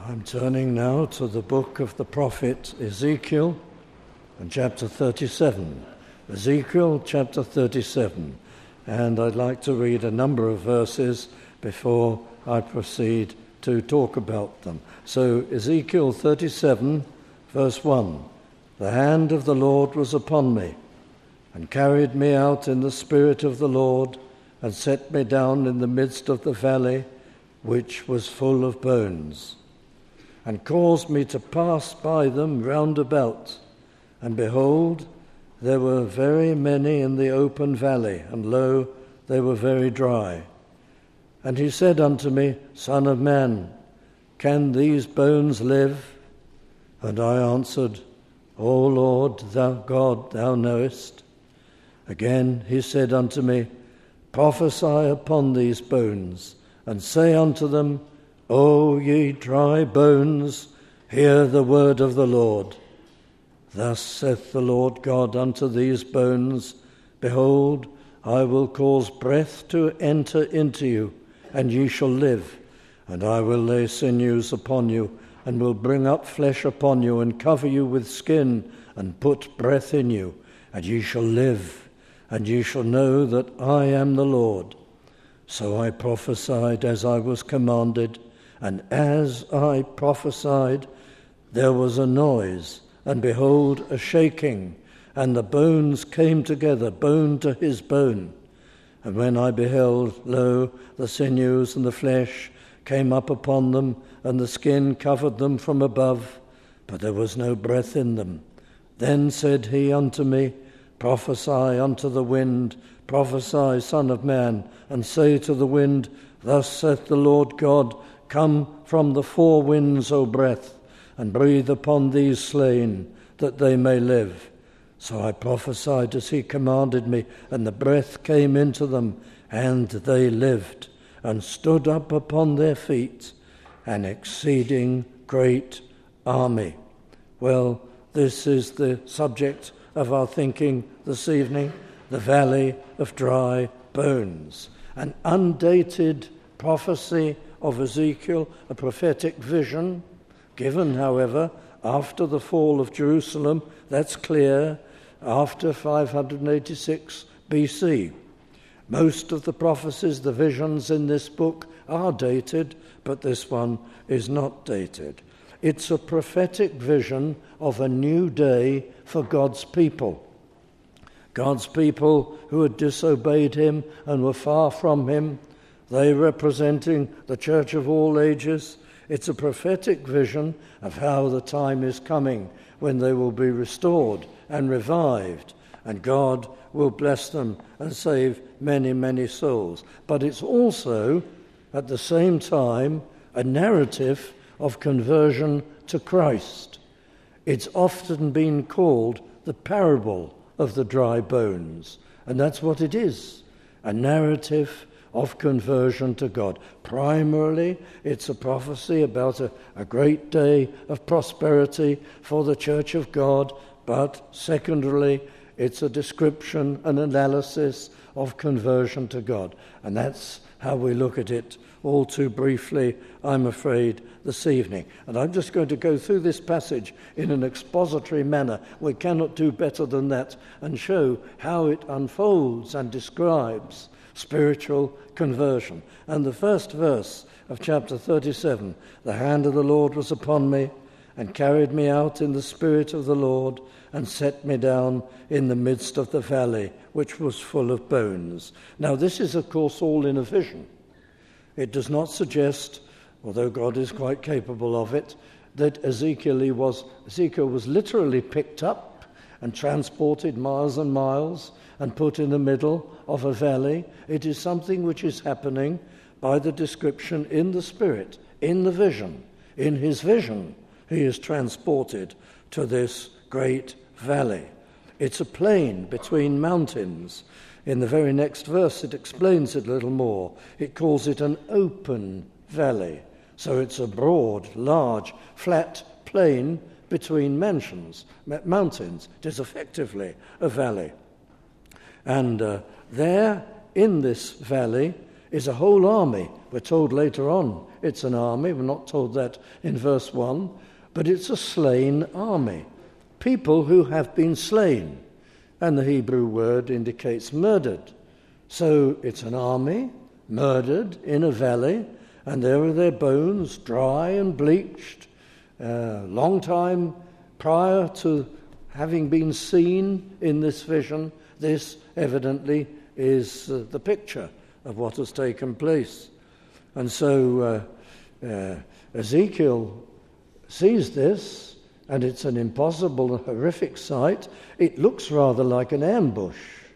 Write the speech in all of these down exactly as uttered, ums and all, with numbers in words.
I'm turning now to the book of the prophet Ezekiel and chapter thirty-seven. Ezekiel chapter thirty-seven. And I'd like to read a number of verses before I proceed to talk about them. So Ezekiel thirty-seven, verse one. The hand of the Lord was upon me, and carried me out in the spirit of the Lord, and set me down in the midst of the valley, which was full of bones, and caused me to pass by them round about. And behold, there were very many in the open valley, and lo, they were very dry. And he said unto me, Son of man, can these bones live? And I answered, O Lord, thou God, thou knowest. Again he said unto me, Prophesy upon these bones, and say unto them, O ye dry bones, hear the word of the Lord. Thus saith the Lord God unto these bones, Behold, I will cause breath to enter into you, and ye shall live. And I will lay sinews upon you, and will bring up flesh upon you, and cover you with skin, and put breath in you, and ye shall live, and ye shall know that I am the Lord. So I prophesied as I was commanded, and as I prophesied, there was a noise, and behold, a shaking, and the bones came together, bone to his bone. And when I beheld, lo, the sinews and the flesh came up upon them, and the skin covered them from above, but there was no breath in them. Then said he unto me, Prophesy unto the wind, prophesy, Son of man, and say to the wind, Thus saith the Lord God, Come from the four winds, O breath, and breathe upon these slain, that they may live. So I prophesied as he commanded me, and the breath came into them, and they lived, and stood up upon their feet, an exceeding great army. Well, this is the subject of our thinking this evening, the Valley of Dry Bones, an undated prophecy of Ezekiel, a prophetic vision, given, however, after the fall of Jerusalem, that's clear, after five hundred eighty-six B C. Most of the prophecies, the visions in this book are dated, but this one is not dated. It's a prophetic vision of a new day for God's people. God's people who had disobeyed him and were far from him, they representing the church of all ages. It's a prophetic vision of how the time is coming when they will be restored and revived, and God will bless them and save many, many souls. But it's also, at the same time, a narrative of conversion to Christ. It's often been called the parable of the dry bones, and that's what it is, a narrative of conversion to God. Primarily, it's a prophecy about a, a great day of prosperity for the Church of God, but secondarily, it's a description, an analysis of conversion to God. And that's how we look at it all too briefly, I'm afraid, this evening. And I'm just going to go through this passage in an expository manner. We cannot do better than that, and show how it unfolds and describes spiritual conversion. And the first verse of chapter thirty-seven, the hand of the Lord was upon me, and carried me out in the spirit of the Lord, and set me down in the midst of the valley, which was full of bones. Now this is, of course, all in a vision. It does not suggest, although God is quite capable of it, that Ezekiel was, Ezekiel was literally picked up and transported miles and miles and put in the middle of a valley. It is something which is happening by the description in the Spirit, in the vision. In his vision, he is transported to this great valley. It's a plain between mountains. In the very next verse, it explains it a little more. It calls it an open valley. So it's a broad, large, flat plain between mansions, mountains. It is effectively a valley. And uh, there, in this valley, is a whole army. We're told later on it's an army. We're not told that in verse one, but it's a slain army. People who have been slain. And the Hebrew word indicates murdered. So it's an army murdered in a valley, and there are their bones, dry and bleached, a uh, long time prior to having been seen in this vision. This evidently is uh, the picture of what has taken place. And so uh, uh, Ezekiel sees this, and it's an impossible and horrific sight. It looks rather like an ambush.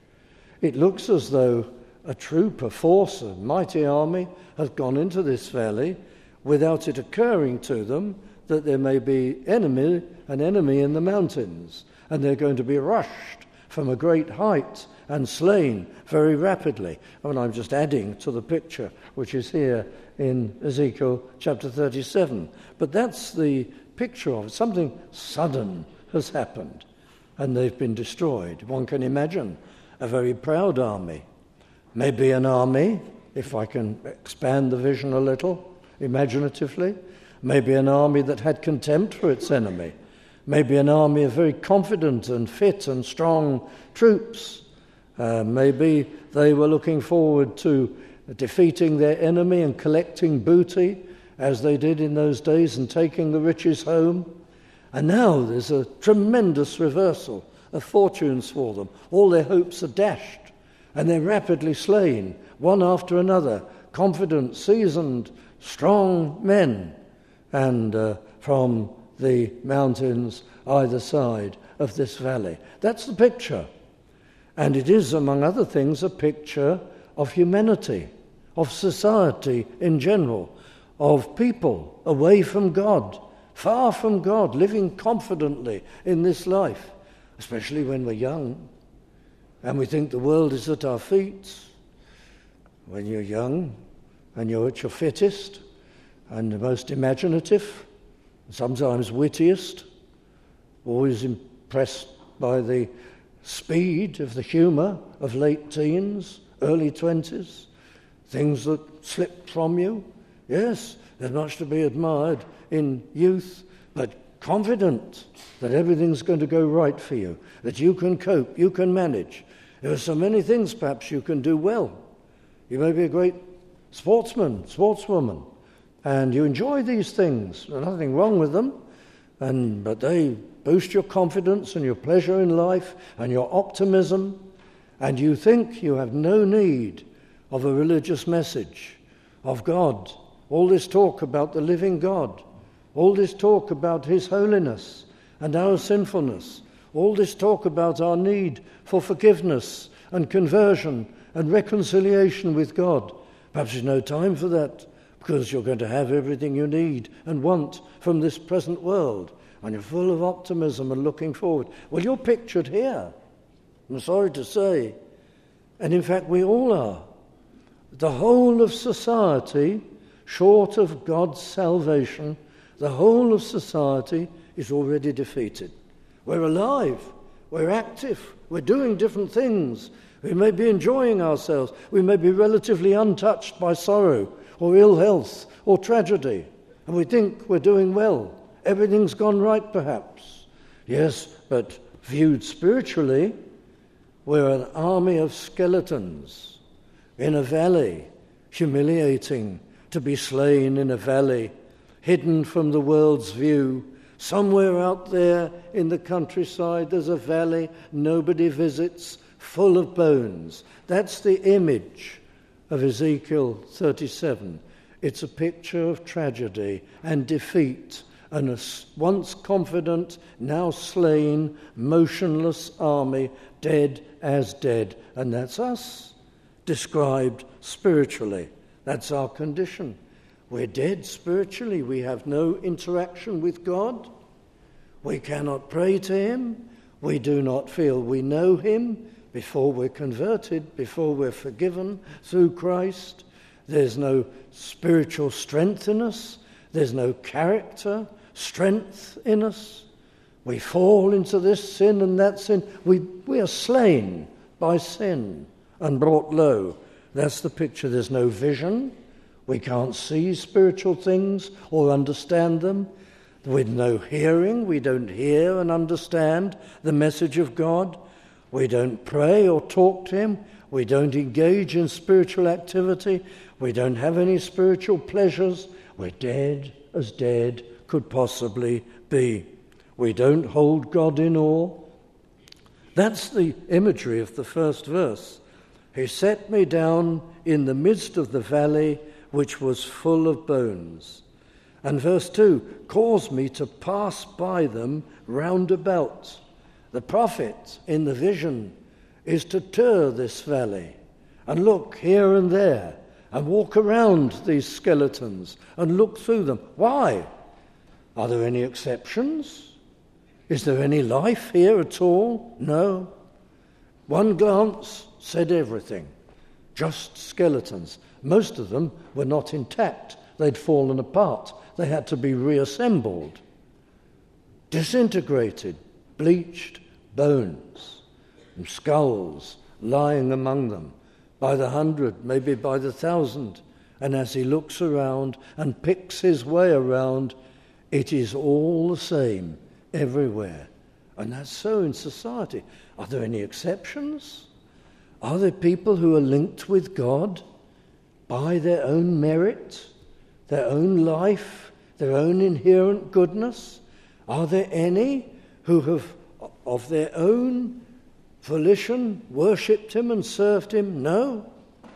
It looks as though a troop, a force, a mighty army has gone into this valley without it occurring to them that there may be enemy, an enemy in the mountains, and they're going to be rushed from a great height and slain very rapidly. And I'm just adding to the picture which is here in Ezekiel chapter thirty-seven. But that's the picture of it. Something sudden has happened, and they've been destroyed. One can imagine a very proud army. Maybe an army, if I can expand the vision a little, imaginatively, maybe an army that had contempt for its enemy, maybe an army of very confident and fit and strong troops. Uh, maybe they were looking forward to defeating their enemy and collecting booty, as they did in those days, and taking the riches home. And now there's a tremendous reversal of fortunes for them. All their hopes are dashed, and they're rapidly slain, one after another, confident, seasoned, strong men, and uh, from the mountains either side of this valley. That's the picture. And it is, among other things, a picture of humanity, of society in general, of people away from God, far from God, living confidently in this life, especially when we're young and we think the world is at our feet. When you're young and you're at your fittest and the most imaginative, sometimes wittiest, always impressed by the speed of the humour of late teens, early twenties, things that slip from you. Yes, there's much to be admired in youth, but confident that everything's going to go right for you, that you can cope, you can manage. There are so many things perhaps you can do well. You may be a great sportsman, sportswoman, and you enjoy these things. There's nothing wrong with them, and but they boost your confidence and your pleasure in life and your optimism, and you think you have no need of a religious message of God. All this talk about the living God, all this talk about his holiness and our sinfulness, all this talk about our need for forgiveness and conversion and reconciliation with God. Perhaps there's no time for that, because you're going to have everything you need and want from this present world, and you're full of optimism and looking forward. Well, you're pictured here, I'm sorry to say, and in fact we all are. The whole of society, short of God's salvation, the whole of society is already defeated. We're alive, we're active, we're doing different things. We may be enjoying ourselves. We may be relatively untouched by sorrow or ill health or tragedy, and we think we're doing well. Everything's gone right, perhaps. Yes, but viewed spiritually, we're an army of skeletons in a valley, humiliating to be slain in a valley, hidden from the world's view. Somewhere out there in the countryside, there's a valley nobody visits, full of bones. That's the image of Ezekiel thirty-seven. It's a picture of tragedy and defeat, and a once confident, now slain, motionless army, dead as dead. And that's us, described spiritually. That's our condition. We're dead spiritually. We have no interaction with God. We cannot pray to him. We do not feel we know him before we're converted, before we're forgiven through Christ. There's no spiritual strength in us. There's no character, strength in us. We fall into this sin and that sin. We, we are slain by sin and brought low That's the picture. There's no vision. We can't see spiritual things or understand them. With no hearing, we don't hear and understand the message of God. We don't pray or talk to him. We don't engage in spiritual activity. We don't have any spiritual pleasures. We're dead as dead could possibly be. We don't hold God in awe. That's the imagery of the first verse. He set me down in the midst of the valley, which was full of bones. And verse two, caused me to pass by them round about. The prophet in the vision is to tour this valley and look here and there and walk around these skeletons and look through them. Why? Are there any exceptions? Is there any life here at all? No. One glance said everything. Just skeletons. Most of them were not intact. They'd fallen apart. They had to be reassembled. Disintegrated, bleached bones and skulls lying among them by the hundred, maybe by the thousand. And as he looks around and picks his way around, it is all the same everywhere. And that's so in society. Are there any exceptions? Are there people who are linked with God by their own merit, their own life, their own inherent goodness? Are there any who have, of their own volition, worshipped him and served him? No.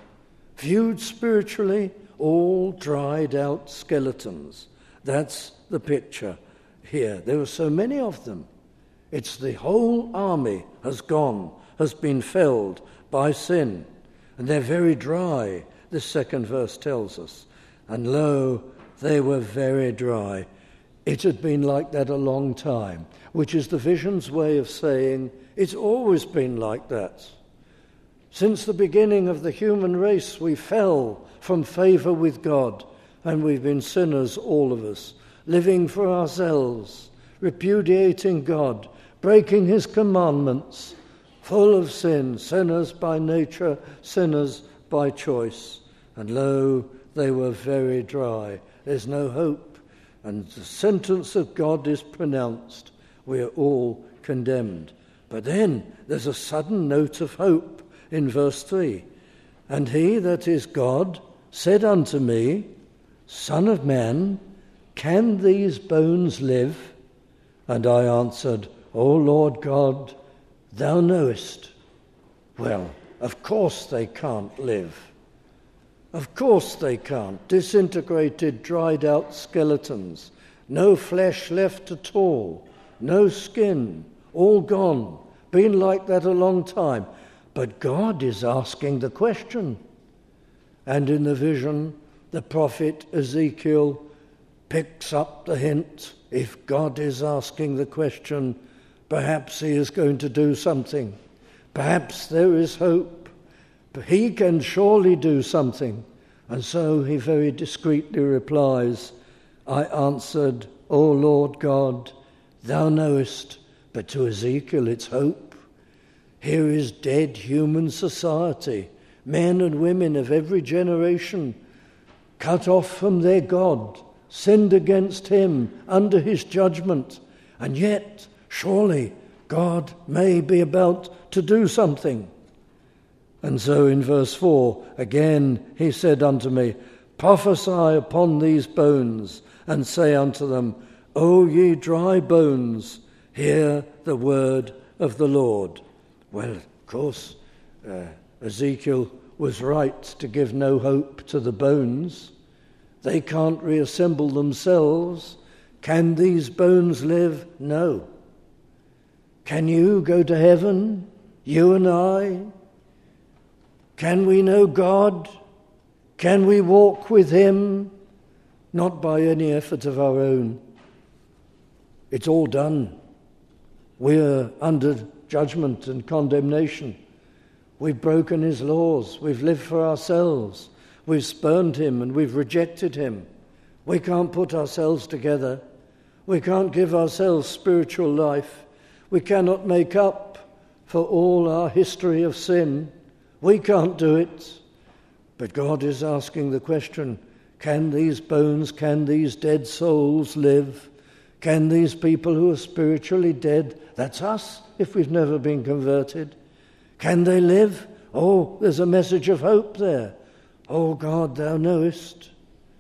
Viewed spiritually, all dried out skeletons. That's the picture here. There were so many of them. It's the whole army has gone, has been felled by sin. And they're very dry, this second verse tells us. And lo, they were very dry. It had been like that a long time, which is the vision's way of saying it's always been like that. Since the beginning of the human race, we fell from favor with God, and we've been sinners, all of us, living for ourselves, repudiating God, breaking his commandments, full of sin, sinners by nature, sinners by choice. And lo, they were very dry. There's no hope. And the sentence of God is pronounced. We are all condemned. But then there's a sudden note of hope in verse three. And he, that is God, said unto me, Son of man, can these bones live? And I answered, O Lord God, thou knowest. Well, of course they can't live. Of course they can't. Disintegrated, dried out skeletons. No flesh left at all. No skin. All gone. Been like that a long time. But God is asking the question. And in the vision, the prophet Ezekiel picks up the hint. If God is asking the question, perhaps he is going to do something. Perhaps there is hope. But he can surely do something. And so he very discreetly replies, I answered, O Lord God, thou knowest. But to Ezekiel it's hope. Here is dead human society, men and women of every generation, cut off from their God, sinned against him, under his judgment. And yet, surely, God may be about to do something. And so in verse four, again he said unto me, Prophesy upon these bones, and say unto them, O ye dry bones, hear the word of the Lord. Well, of course, uh, Ezekiel was right to give no hope to the bones. They can't reassemble themselves. Can these bones live? No. Can you go to heaven? You and I? Can we know God? Can we walk with him? Not by any effort of our own. It's all done. We're under judgment and condemnation. We've broken his laws. We've lived for ourselves. We've spurned him and we've rejected him. We can't put ourselves together. We can't give ourselves spiritual life. We cannot make up for all our history of sin. We can't do it. But God is asking the question, can these bones, can these dead souls live? Can these people who are spiritually dead, that's us if we've never been converted, can they live? Oh, there's a message of hope there. Oh God, thou knowest.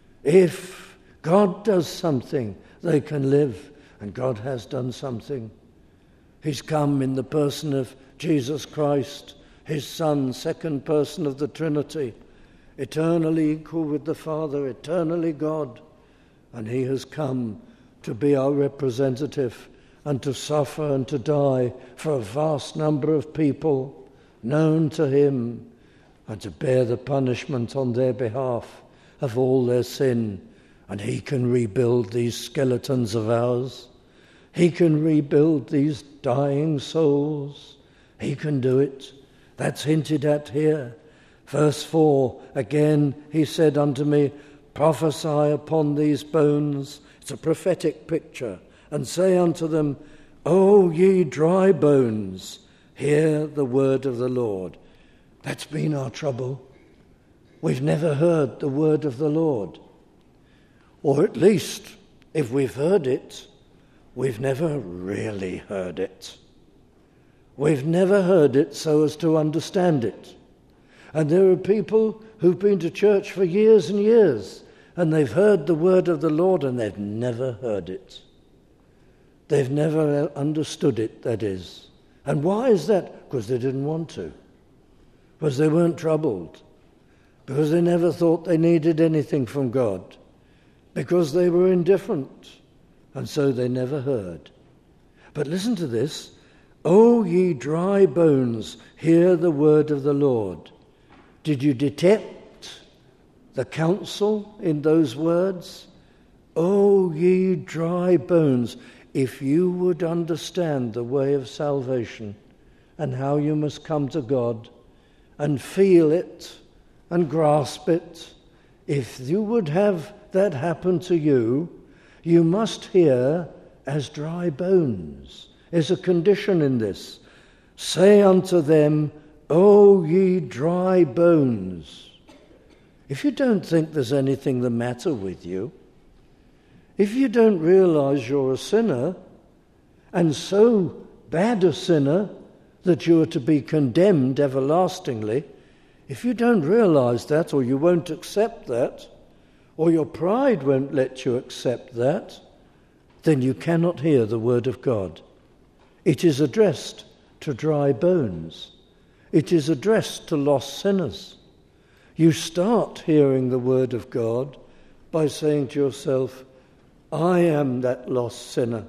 If God does something, they can live. And God has done something. He's come in the person of Jesus Christ, his Son, second person of the Trinity, eternally equal with the Father, eternally God. And he has come to be our representative and to suffer and to die for a vast number of people known to him, and to bear the punishment on their behalf of all their sin. And he can rebuild these skeletons of ours. He can rebuild these dying souls. He can do it. That's hinted at here. Verse four, again he said unto me, prophesy upon these bones. It's a prophetic picture. And say unto them, O ye dry bones, hear the word of the Lord. That's been our trouble. We've never heard the word of the Lord. Or at least, if we've heard it, we've never really heard it. We've never heard it so as to understand it. And there are people who've been to church for years and years, and they've heard the word of the Lord, and they've never heard it. They've never understood it, that is. And why is that? Because they didn't want to. Because they weren't troubled. Because they never thought they needed anything from God. Because they were indifferent. And so they never heard. But listen to this. O ye dry bones, hear the word of the Lord. Did you detect the counsel in those words? O ye dry bones, if you would understand the way of salvation and how you must come to God and feel it and grasp it, if you would have that happen to you, you must hear as dry bones. There's a condition in this. Say unto them, O ye dry bones. If you don't think there's anything the matter with you, if you don't realize you're a sinner, and so bad a sinner that you are to be condemned everlastingly, if you don't realize that, or you won't accept that, or your pride won't let you accept that, then you cannot hear the word of God. It is addressed to dry bones. It is addressed to lost sinners. You start hearing the word of God by saying to yourself, I am that lost sinner.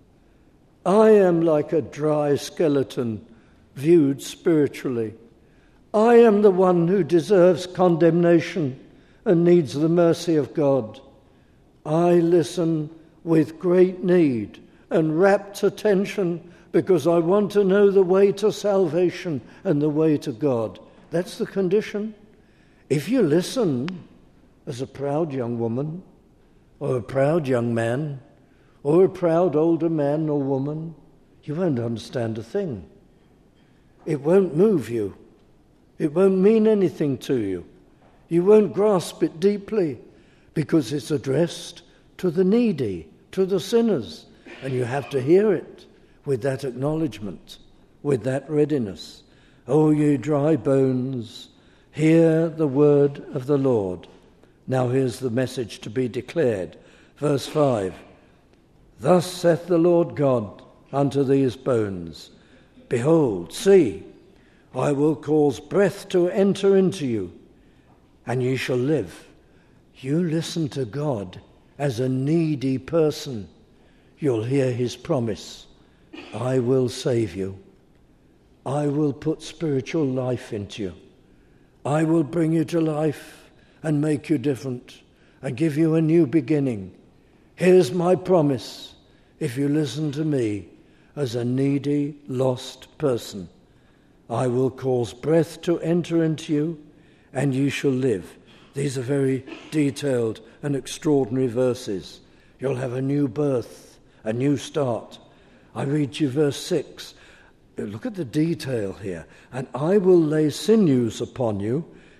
I am like a dry skeleton viewed spiritually. I am the one who deserves condemnation and needs the mercy of God. I listen with great need and rapt attention because I want to know the way to salvation and the way to God. That's the condition. If you listen as a proud young woman, or a proud young man, or a proud older man or woman, you won't understand a thing. It won't move you. It won't mean anything to you. You won't grasp it deeply because it's addressed to the needy, to the sinners, and you have to hear it with that acknowledgement, with that readiness. O ye dry bones, hear the word of the Lord. Now here's the message to be declared. Verse five. Thus saith the Lord God unto these bones, Behold, see, I will cause breath to enter into you, and ye shall live. You listen to God as a needy person, you'll hear his promise. I will save you. I will put spiritual life into you. I will bring you to life and make you different and give you a new beginning. Here's my promise if you listen to me as a needy, lost person. I will cause breath to enter into you, and you shall live. These are very detailed and extraordinary verses. You'll have a new birth, a new start. I read you verse six. Look at the detail here. And I will lay sinews upon you,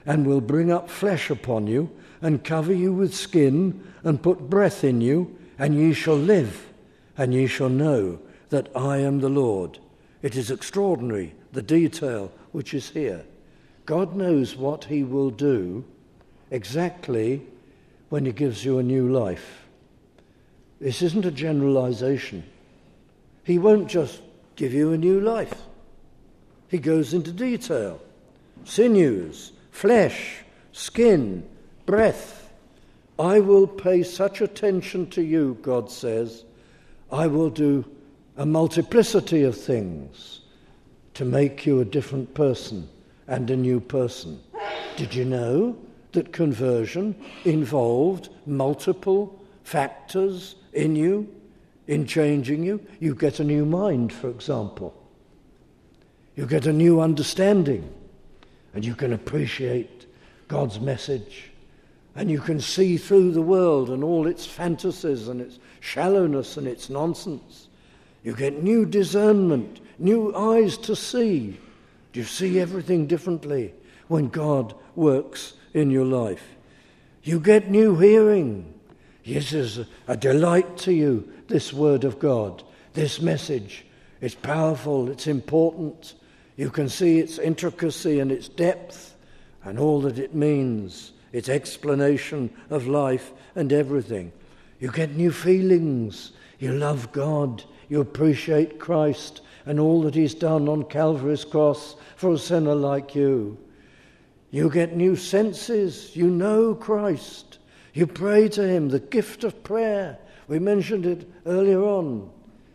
and will bring up flesh upon you, and cover you with skin, and put breath in you, and ye shall live, and ye shall know that I am the Lord. It is extraordinary, the detail which is here. God knows what he will do exactly when he gives you a new life. This isn't a generalization. He won't just give you a new life. He goes into detail. Sinews, flesh, skin, breath. I will pay such attention to you, God says. I will do a multiplicity of things to make you a different person and a new person. Did you know that conversion involved multiple factors in you, in changing you? You get a new mind, for example. You get a new understanding, and you can appreciate God's message, and you can see through the world and all its fantasies and its shallowness and its nonsense. You get new discernment, new eyes to see. Do you see everything differently when God works in your life? You get new hearing. Yes, it's a delight to you, this word of God, this message. It's powerful, it's important. You can see its intricacy and its depth and all that it means, its explanation of life and everything. You get new feelings. You love God. You appreciate Christ and all that he's done on Calvary's cross for a sinner like you. You get new senses. You know Christ. You pray to him, the gift of prayer. We mentioned it earlier on.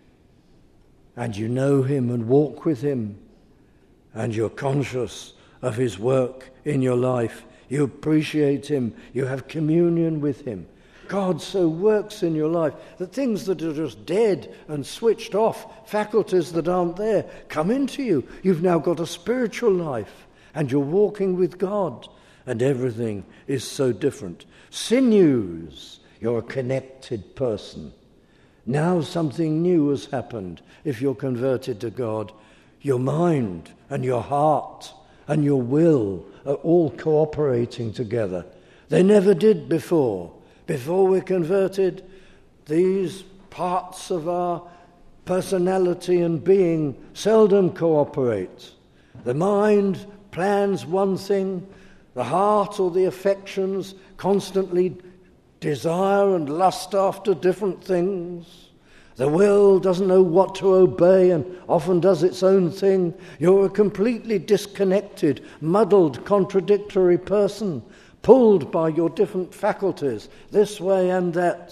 And you know him and walk with him. And you're conscious of his work in your life. You appreciate him. You have communion with him. God so works in your life that things that are just dead and switched off, faculties that aren't there, come into you. You've now got a spiritual life, and you're walking with God, and everything is so different. Sinews, you're a connected person. Now something new has happened if you're converted to God. Your mind and your heart and your will are all cooperating together. They never did before. Before we're converted, these parts of our personality and being seldom cooperate. The mind plans one thing, the heart or the affections constantly desire and lust after different things. The will doesn't know what to obey and often does its own thing. You're a completely disconnected, muddled, contradictory person, pulled by your different faculties, this way and that.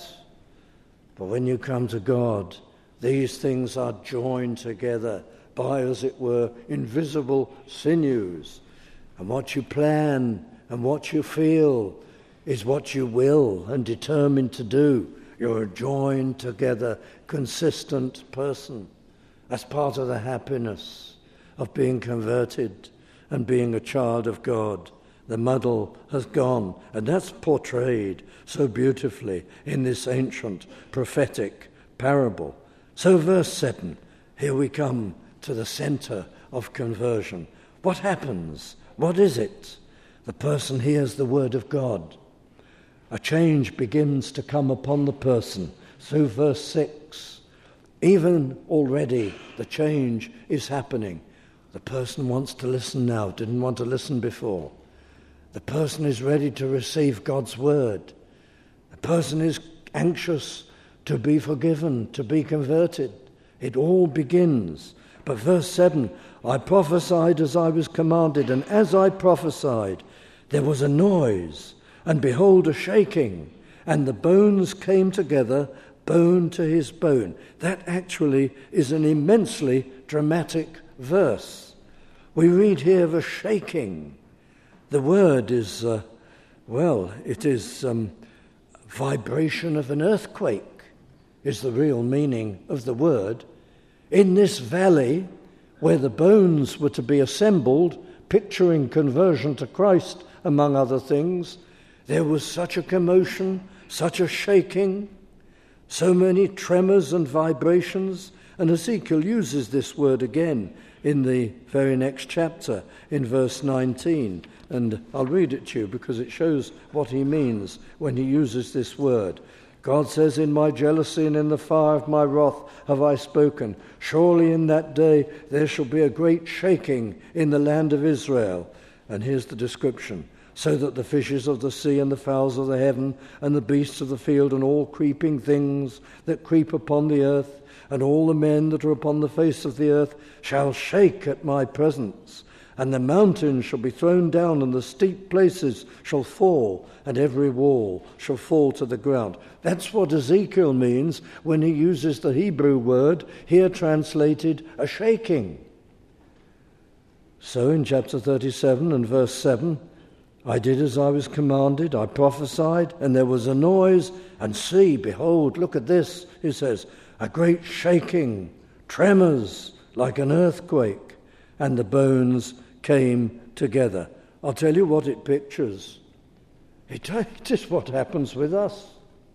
But when you come to God, these things are joined together by, as it were, invisible sinews. And what you plan and what you feel is what you will and determine to do. You're a joined together, consistent person. That's part of the happiness of being converted and being a child of God. The muddle has gone, and that's portrayed so beautifully in this ancient prophetic parable. So verse seven, here we come to the center of conversion. What happens? What is it? The person hears the word of God. A change begins to come upon the person. Through verse six, even already the change is happening. The person wants to listen now, didn't want to listen before. The person is ready to receive God's word. The person is anxious to be forgiven, to be converted. It all begins. But verse seven, I prophesied as I was commanded, and as I prophesied, there was a noise, and behold, a shaking, and the bones came together, bone to his bone. That actually is an immensely dramatic verse. We read here of a shaking. The word is, uh, well, it is um, vibration of an earthquake, is the real meaning of the word. In this valley, where the bones were to be assembled, picturing conversion to Christ, among other things, there was such a commotion, such a shaking, so many tremors and vibrations, And Ezekiel uses this word again in the very next chapter, in verse nineteen. And I'll read it to you because it shows what he means when he uses this word. God says, in my jealousy and in the fire of my wrath have I spoken. Surely in that day there shall be a great shaking in the land of Israel. And here's the description. So that the fishes of the sea and the fowls of the heaven and the beasts of the field and all creeping things that creep upon the earth and all the men that are upon the face of the earth shall shake at my presence. And the mountains shall be thrown down, and the steep places shall fall, and every wall shall fall to the ground. That's what Ezekiel means when he uses the Hebrew word, here translated a shaking. So in chapter thirty-seven and verse seven, I did as I was commanded, I prophesied, and there was a noise, and see, behold, look at this, he says, a great shaking, tremors like an earthquake, and the bones came together. I'll tell you what it pictures. It, it is what happens with us.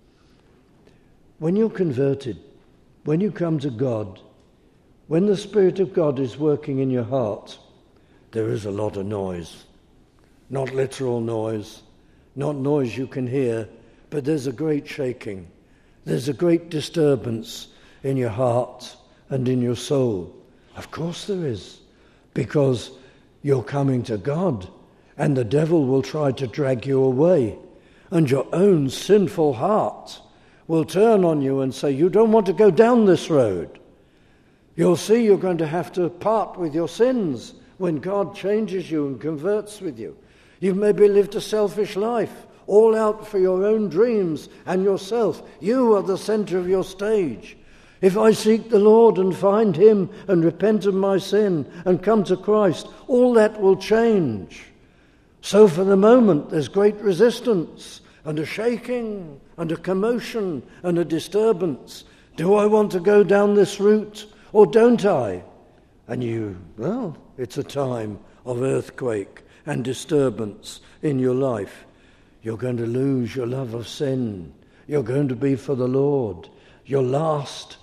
When you're converted, when you come to God, when the Spirit of God is working in your heart, there is a lot of noise. Not literal noise, not noise you can hear, but there's a great shaking. There's a great disturbance in your heart and in your soul. Of course there is, because you're coming to God, and the devil will try to drag you away, and your own sinful heart will turn on you and say, you don't want to go down this road. You'll see you're going to have to part with your sins when God changes you and converts with you. You've maybe lived a selfish life, all out for your own dreams and yourself. You are the center of your stage. If I seek the Lord and find him and repent of my sin and come to Christ, all that will change. So for the moment, there's great resistance and a shaking and a commotion and a disturbance. Do I want to go down this route or don't I? And you, well, it's a time of earthquake and disturbance in your life. You're going to lose your love of sin. You're going to be for the Lord. Your last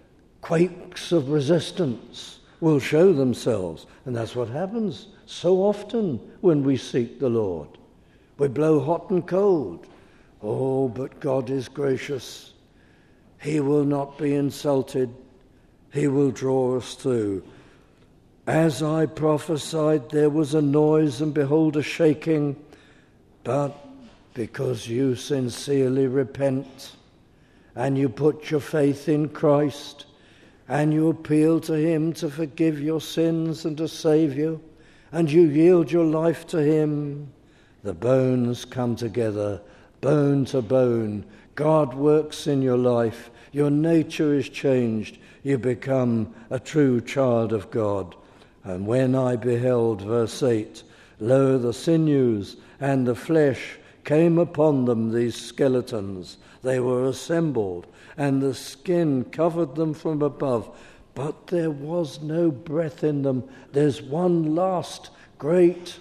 quakes of resistance will show themselves. And that's what happens so often when we seek the Lord. We blow hot and cold. Oh, but God is gracious. He will not be insulted. He will draw us through. As I prophesied, there was a noise, and behold, a shaking. But because you sincerely repent, and you put your faith in Christ, and you appeal to him to forgive your sins and to save you, and you yield your life to him, the bones come together, bone to bone. God works in your life. Your nature is changed. You become a true child of God. And when I beheld, verse eight, lo, the sinews and the flesh came upon them, these skeletons. They were assembled, and the skin covered them from above. But there was no breath in them. There's one last great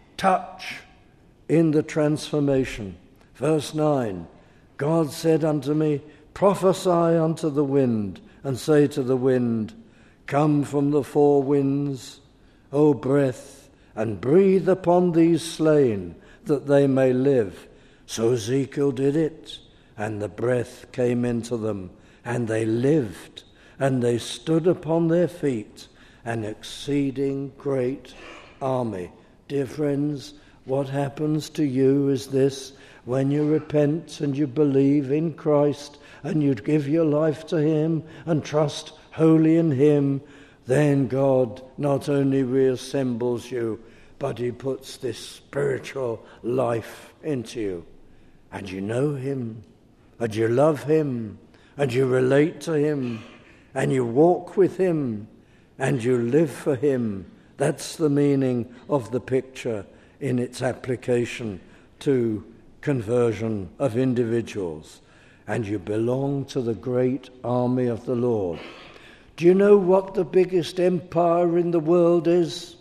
touch in the transformation. Verse nine, God said unto me, prophesy unto the wind, and say to the wind, come from the four winds, O breath, and breathe upon these slain, that they may live. So Ezekiel did it, and the breath came into them, and they lived, and they stood upon their feet, an exceeding great army. Dear friends, what happens to you is this: when you repent and you believe in Christ, and you give your life to him and trust wholly in him, then God not only reassembles you, but he puts this spiritual life into you. And you know him, and you love him, and you relate to him, and you walk with him, and you live for him. That's the meaning of the picture in its application to conversion of individuals. And you belong to the great army of the Lord. Do you know what the biggest empire in the world is?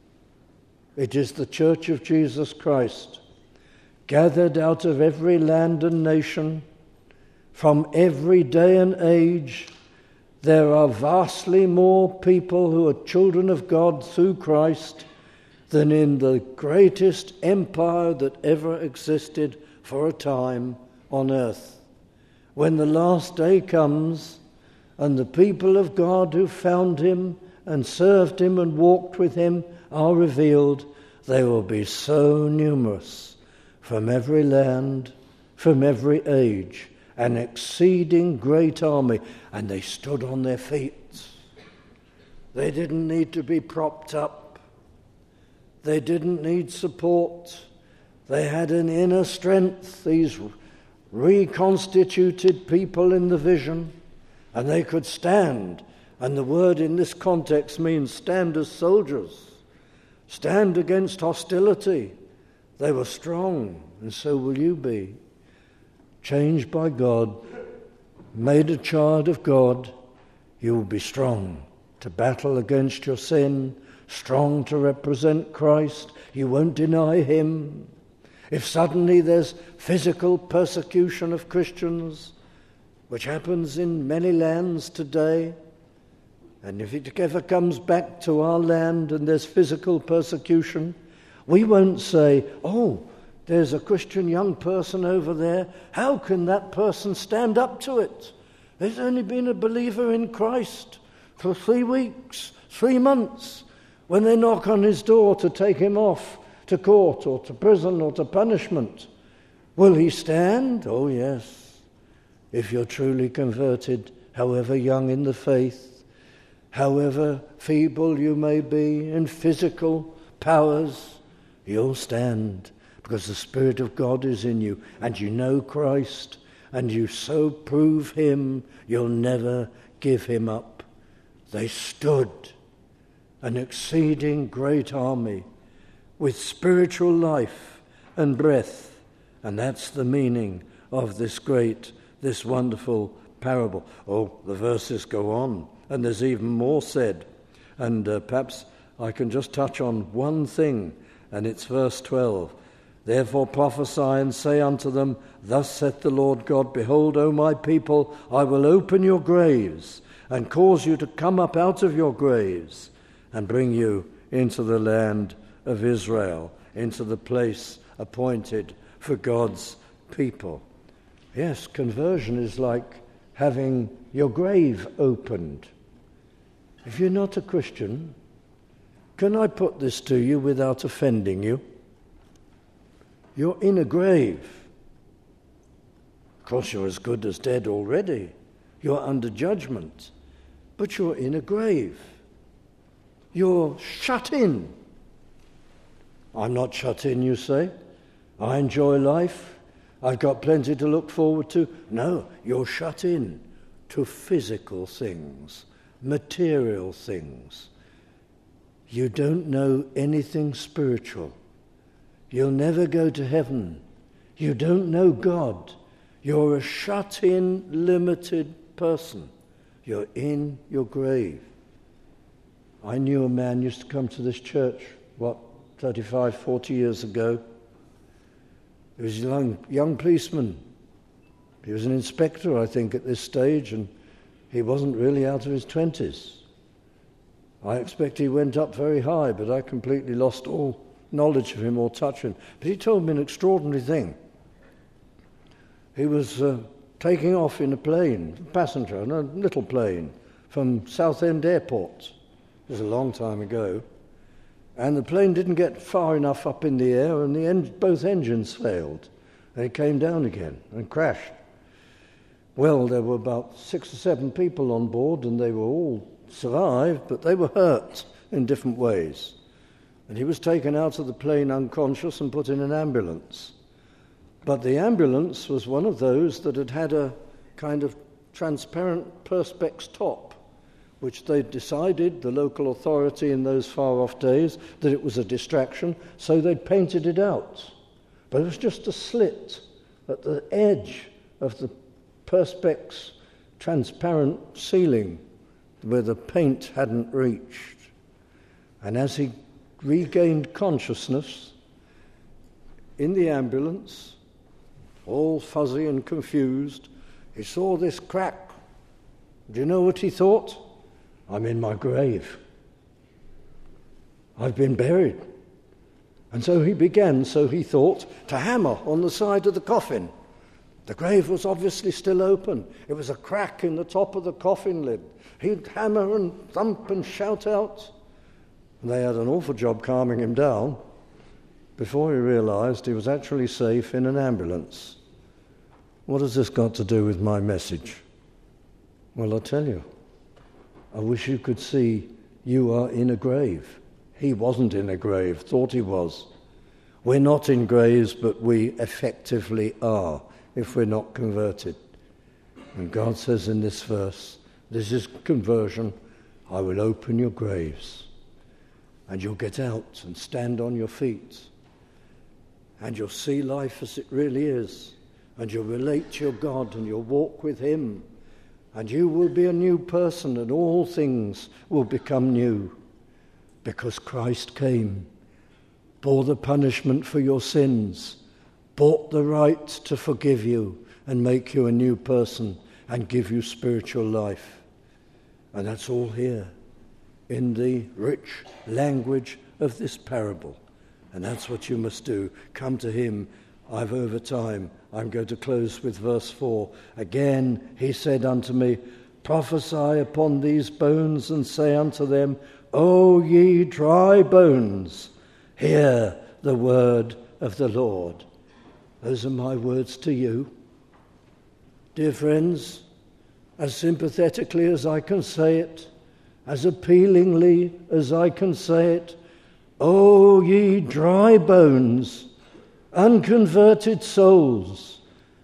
It is the Church of Jesus Christ, gathered out of every land and nation, from every day and age. There are vastly more people who are children of God through Christ than in the greatest empire that ever existed for a time on earth. When the last day comes and the people of God who found him and served him and walked with him are revealed, they will be so numerous from every land, from every age, an exceeding great army. And they stood on their feet. They didn't need to be propped up. They didn't need support. They had an inner strength, these reconstituted people in the vision, and they could stand. And the word in this context means stand as soldiers, stand against hostility. They were strong, and so will you be. Changed by God, made a child of God, you will be strong to battle against your sin, strong to represent Christ. You won't deny him. If suddenly there's physical persecution of Christians, which happens in many lands today, and if it ever comes back to our land and there's physical persecution, we won't say, oh, there's a Christian young person over there. How can that person stand up to it? There's only been a believer in Christ for three weeks, three months. When they knock on his door to take him off to court or to prison or to punishment, will he stand? Oh, yes. If you're truly converted, however young in the faith, however feeble you may be in physical powers, you'll stand. Because the Spirit of God is in you, and you know Christ, and you so prove him, you'll never give him up. They stood, an exceeding great army, with spiritual life and breath, and that's the meaning of this great, this wonderful parable. Oh, the verses go on, and there's even more said, and uh, perhaps I can just touch on one thing, and it's verse twelve. Therefore prophesy and say unto them, Thus saith the Lord God, Behold, O my people, I will open your graves, and cause you to come up out of your graves, and bring you into the land of Israel, into the place appointed for God's people. Yes, conversion is like having your grave opened. If you're not a Christian, can I put this to you without offending you? You're in a grave. Of course, you're as good as dead already. You're under judgment. But you're in a grave. You're shut in. I'm not shut in, you say. I enjoy life. I've got plenty to look forward to. No, you're shut in to physical things, material things. You don't know anything spiritual. You'll never go to heaven. You don't know God. You're a shut-in, limited person. You're in your grave. I knew a man used to come to this church, what, thirty-five, forty years ago. He was a young, young policeman. He was an inspector, I think, at this stage, and he wasn't really out of his twenties. I expect he went up very high, but I completely lost all knowledge of him or touch him. But he told me an extraordinary thing. He was uh, taking off in a plane, a passenger, in a little plane, from Southend Airport. It was a long time ago. And the plane didn't get far enough up in the air, and the en- both engines failed. And it came down again and crashed. Well, there were about six or seven people on board, and they were all survived, but they were hurt in different ways. And he was taken out of the plane unconscious and put in an ambulance. But the ambulance was one of those that had had a kind of transparent perspex top, which they decided, the local authority in those far-off days, that it was a distraction, so they'd painted it out. But it was just a slit at the edge of the perspex transparent ceiling where the paint hadn't reached. And as he regained consciousness in the ambulance, all fuzzy and confused, he saw this crack Do you know what he thought? I'm in my grave. I've been buried. And so he began, so he thought, to hammer on the side of the coffin. The grave was obviously still open. It was a crack in the top of the coffin lid. He'd hammer and thump and shout out. And they had an awful job calming him down before he realized he was actually safe in an ambulance. What has this got to do with my message? Well, I'll tell you. I wish you could see you are in a grave. He wasn't in a grave, thought he was. We're not in graves, but we effectively are if we're not converted. And God says in this verse, this is conversion, I will open your graves, and you'll get out and stand on your feet, and you'll see life as it really is, and you'll relate to your God, and you'll walk with him, and you will be a new person, and all things will become new, because Christ came, bore the punishment for your sins, bought the right to forgive you and make you a new person and give you spiritual life. And that's all here in the rich language of this parable. And that's what you must do. Come to him. I've over time. I'm going to close with verse four. Again, he said unto me, prophesy upon these bones and say unto them, O ye dry bones, hear the word of the Lord. Those are my words to you. Dear friends, as sympathetically as I can say it, as appealingly as I can say it, O ye dry bones, unconverted souls,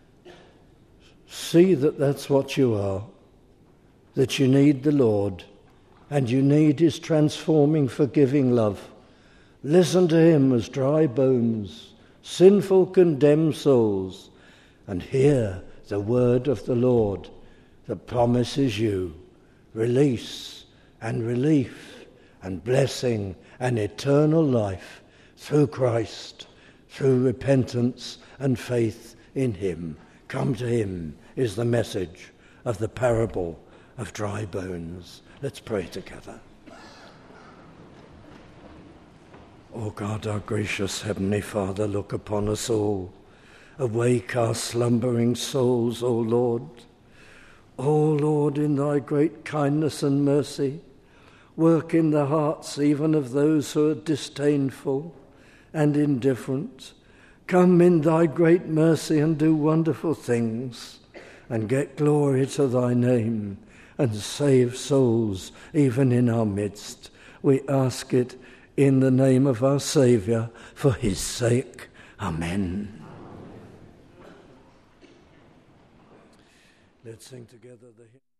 see that that's what you are, that you need the Lord, and you need his transforming, forgiving love. Listen to him as dry bones, sinful, condemned souls, and hear the word of the Lord that promises you release and relief and blessing and eternal life through Christ, through repentance and faith in him. Come to him is the message of the parable of dry bones. Let's pray together. O God, our gracious Heavenly Father, look upon us all. Awake our slumbering souls, O Lord. O Lord, in thy great kindness and mercy, work in the hearts even of those who are disdainful and indifferent. Come in thy great mercy and do wonderful things, and get glory to thy name, and save souls even in our midst. We ask it in the name of our Saviour, for his sake. Amen. Let's sing together the hymn.